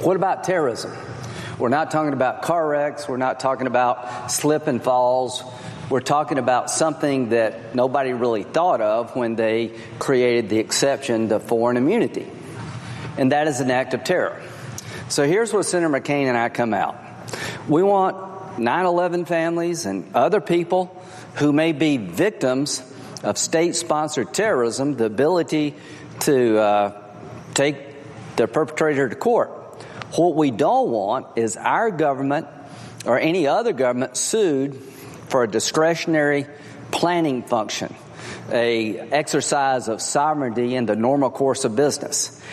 What about terrorism? We're not talking about car wrecks. We're not talking about slip and falls. We're talking about something that nobody really thought of when they created the exception to foreign immunity. And that is an act of terror. So here's where Senator McCain and I come out. We want 9/11 families and other people who may be victims of state-sponsored terrorism the ability to take the perpetrator to court. What we don't want is our government or any other government sued for a discretionary planning function, a exercise of sovereignty in the normal course of business.